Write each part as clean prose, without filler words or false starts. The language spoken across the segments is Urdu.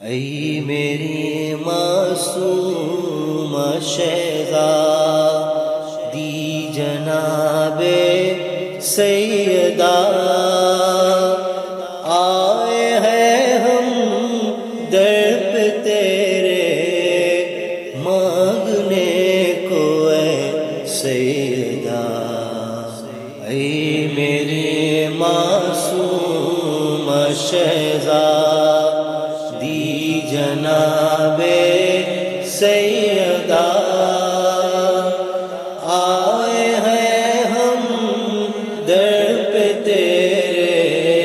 ای میری معصوم شہزادی جناب سیدہ، آئے ہیں ہم در پہ تیرے مانگنے کو اے سیدہ۔ ای میری معصوم شہزادی جناب سیدہ، آئے ہیں ہم در پہ تیرے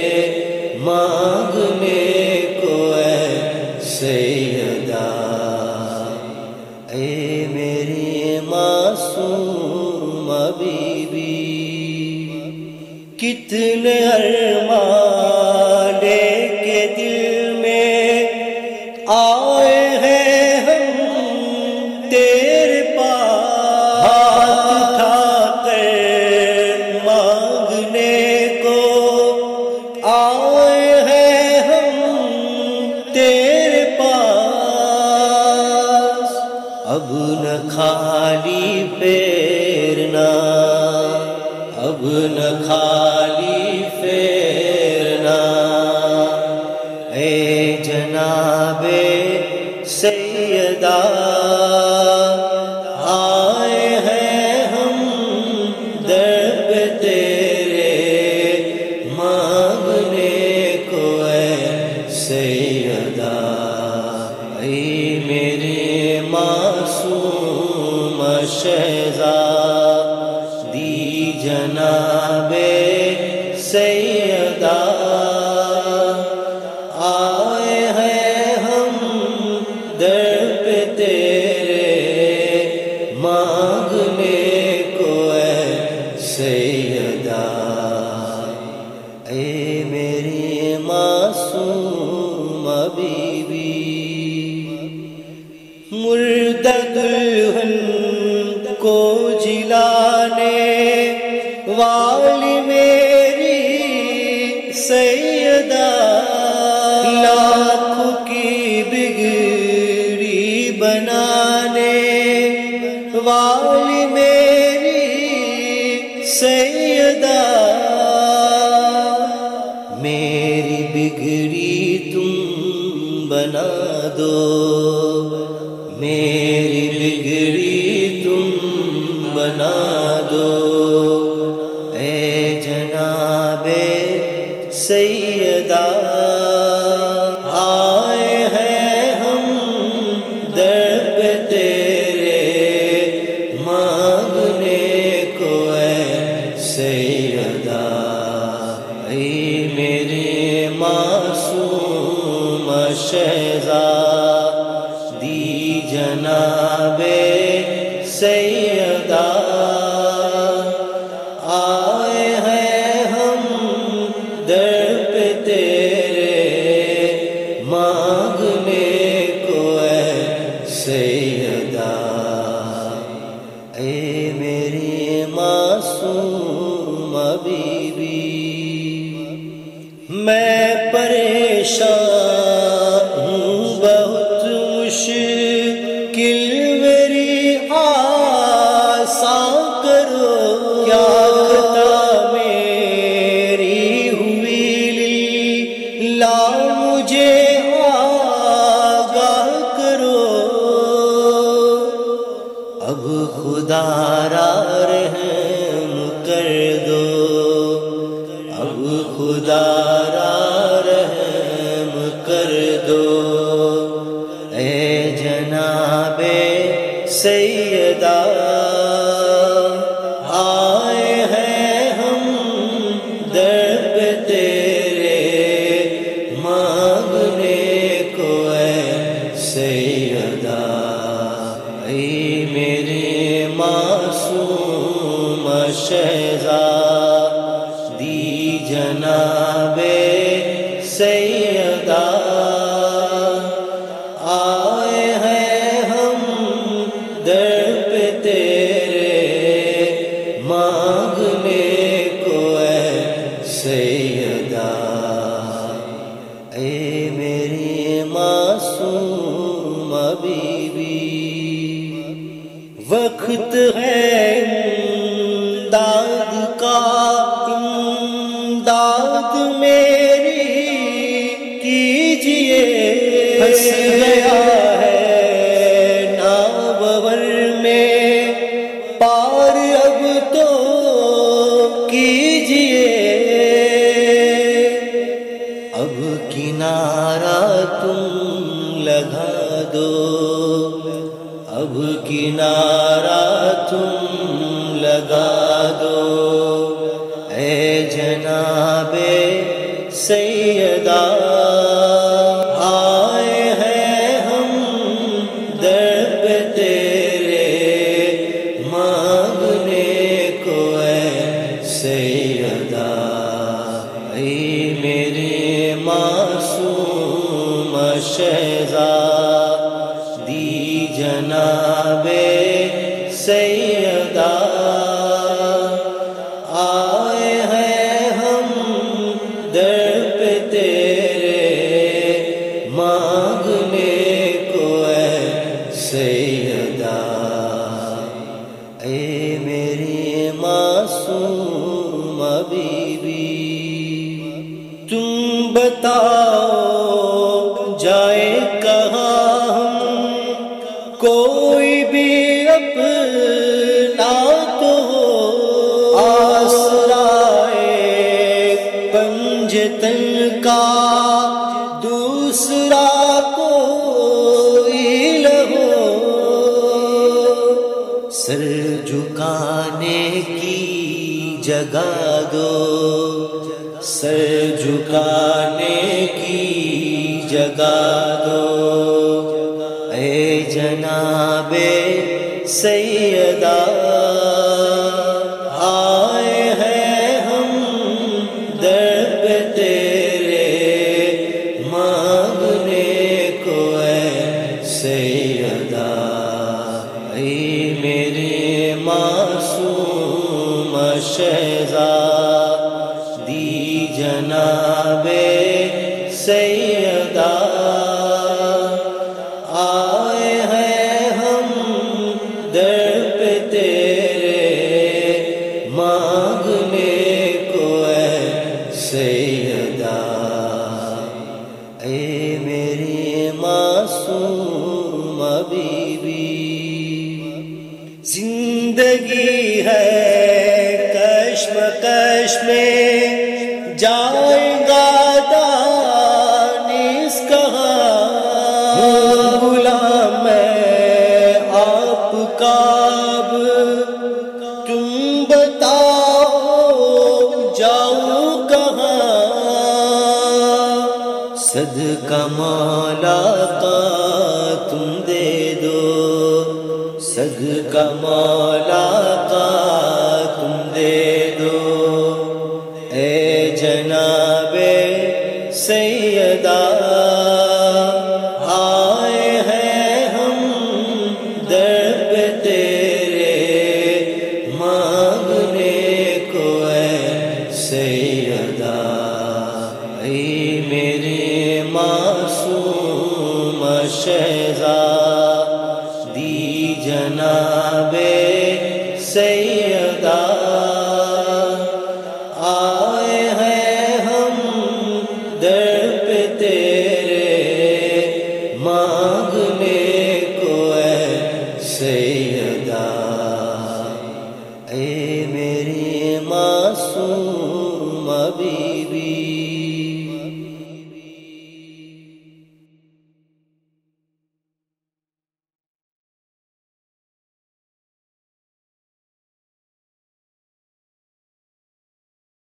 مانگنے کو اے سیدہ۔ اے میری معصوم بیوی، کتنے ارمان لے کے دل میں آئے ہیں ہم تیرے پاس، ہاتھ اٹھا کر مانگنے کو آئے ہیں ہم تیرے پاس۔ اب نہ خالی پھیرنا، اب نہ خالی پھیرنا، اے جناب سیدہ، آئے ہیں ہم در پہ تیرے مانگنے کو اے سیدہ۔ اے میرے معصوم شہزادی جناب سیدہ، آئے ہیں ہم در پہ تیرے مانگنے کو اے سیدہ۔ اے میری معصوم بیوی، مردہ دلہن کو جلانے والی میری سیدہ، لاکھوں کی بگڑی بنانے والی میری سیدہ، میری بگڑی تم بنا دو، میری بگڑی تم بنا دو، اے جناب سیدہ، آئے ہیں ہم در پہ تیرے مانگنے کو اے سیدہ۔ اے میرے معصوم شہزادی جناب سیدہ، آئے ہیں ہم در پہ تیرے مانگنے کو اے سیدہ۔ اے میری معصوم بیوی، میں پریشان ہوں بہت مشکل میری آسان کرو، کیا خطا میری ہوئی لا مجھے آگاہ کرو، اب خدا را رحم کر دو، اب خدا را رحم کر دو، اے جناب سیدہ، آئے ہیں ہم در پہ تیرے مانگنے کو اے سیدہ۔ اے میرے معصوم شہزادی جناب سیدہ، معصوم بی بی، وقت ہے امداد کا، امداد میری کیجئے، پھنس گیا ہے ناور میں پار اب تو کیجئے، اب کنارہ تم لگا دو، اب کنارہ تم لگا دو، اے جناب سیدہ، آئے ہیں ہم در پہ تیرے مانگنے کو، اے سیدہ، اے میرے معصوم شہزادی جناب سیدہ، آئے ہیں ہم در پہ تیرے مانگنے کو، اے سیدہ، اے میری معصوم بی بی، تم بتاؤ جائے کہاں ہم، کوئی بھی اپنا تو ہو، آسرائے پنجتن کا دوسرا کوئی نہ ہو، سر جھکانے کی جگہ دو، سر جھکانے کی جگہ دو، اے جناب سیدہ، آئے ہیں ہم در پہ تیرے مانگنے کو، اے سیدہ، اے میرے معصوم شہزادی جناب سیدہ، آئے ہیں ہم در پہ تیرے مانگنے کو، اے سیدہ، اے میری معصوم بی بی، زندگی ہے کشمکش میں جائے گا دانش کہاں، غلام میں آپ کا اب تم بتاؤ جاؤ کہاں، صدقہ مولا کا تم دے دو، صدقہ مولا کا تم دے دو، اے جناب سیدہ، آئے ہیں ہم در پہ تیرے مانگنے کو، اے سیدہ، اے میرے معصوم شہزادی جناب سیدہ، آئے ہیں ہم در پہ تیرے